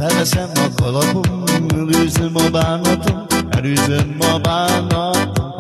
Felveszem a kalapom, elűzöm a bánatom, elűzöm a bánatom.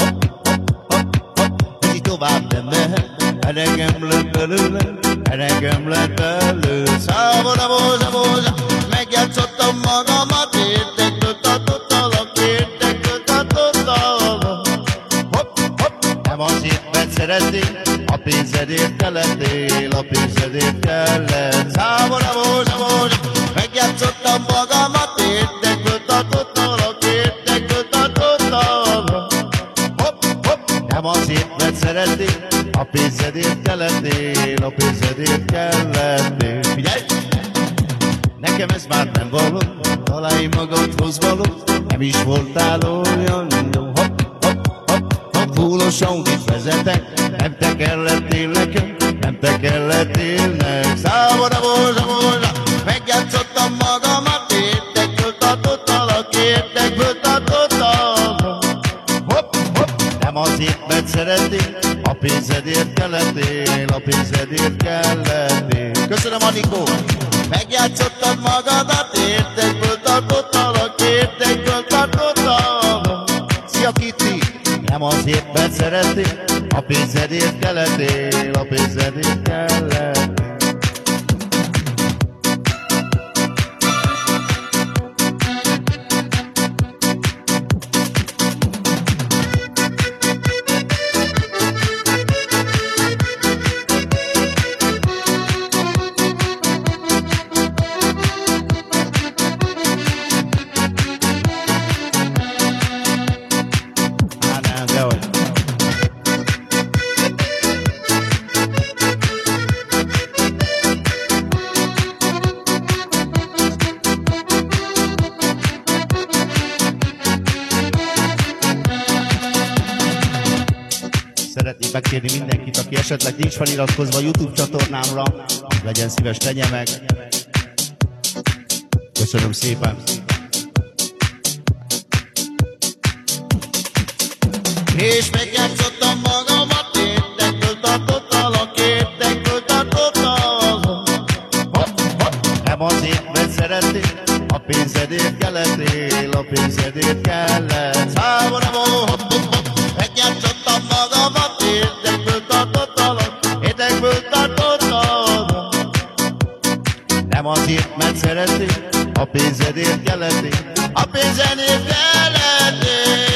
Ennyi tovább nem mehet, eregem lett belőle, eregem lett belőle. Szávoda, bóza, bóza, megjátszottam magamat, értekből tartottalak, értekből tartottalak. Hopp, hopp, nem azért, mert szeretnél, a pénzedért kellettél, a pénzedért kellett. Szávoda, bóza, bóza, megjátszottam magamat, értekből tartottalak, értekből tartottalak. Hopp, hopp, nem azért, mert szeretnél, a pénzedért kellettél, a pénzedért kellettél. Figyelj! Nekem ez már nem való, találj magadhoz való, nem is voltál olyan jó. Hopp, hopp, hopp, hopp, fúlos Audit vezetek, nem te kellettél nekem, nem te kellettél nek. Szávoda, bóza, bóza, megjátszottam magamat, értekből tartottalak, értekből tartottalak. Hopp, hopp, nem azért, mert szeretnél, a pénzedért kellettél, a pénzedért kellettél. Köszönöm, Anikó! Megjátszottam magadat, értekből tartottalak, értekből tartottalak. Szia, Kitty! Nem azért, mert szeretnél, a pénzedért kellettél, a pénzedért kellettél. Szeretnék megkérni mindenkit, aki esetleg nincs feliratkozva a YouTube csatornámra, legyen szíves, tegye meg. Köszönöm szépen. És megjátszottam magamat, értekből tartottalak, értekből tartottalak. Hopp, hopp, nem azért, mert szeretnél, a pénzedért kellettél, a pénzedért kellett. Szávoda, hopp, hopp, hopp, megjátszottam magamat, értekből tartottalak, értekből tartottalak. Nem azért, mert szeretnél, a pénzedért kellettél, a pénzedért kellettél.